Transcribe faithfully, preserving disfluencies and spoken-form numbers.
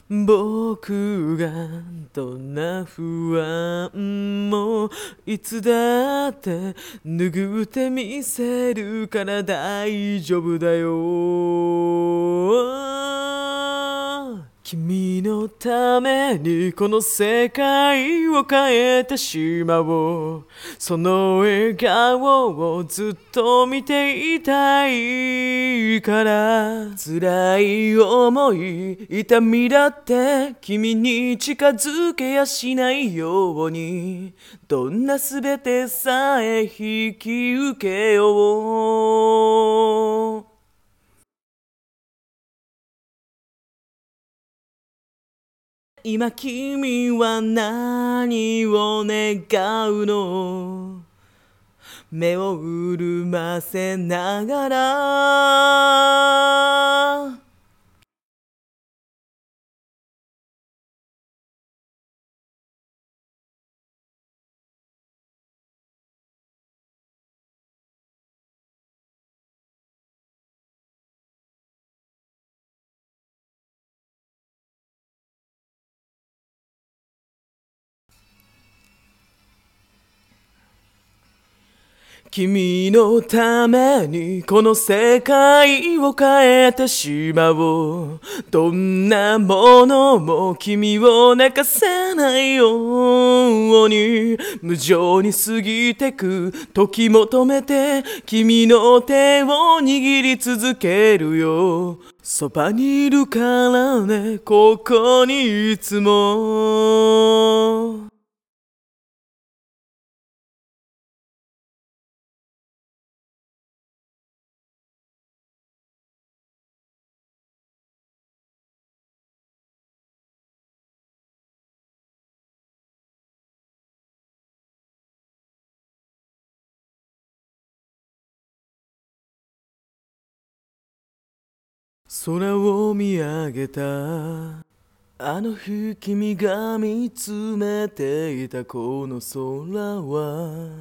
僕がどんな不安もいつだって拭ってみせるから大丈夫だよ。君のためにこの世界を変えてしまおう。その笑顔をずっと見ていたいから。辛い思い痛みだって君に近づけやしないように、どんな全てさえ引き受けよう。今君は何を願うの？目を潤ませながら君のためにこの世界を変えてしまおう。どんなものも君を泣かせないように、無情に過ぎてく時求めて君の手を握り続けるよ。そばにいるからね、ここにいつも。空を見上げたあの日君が見つめていたこの空は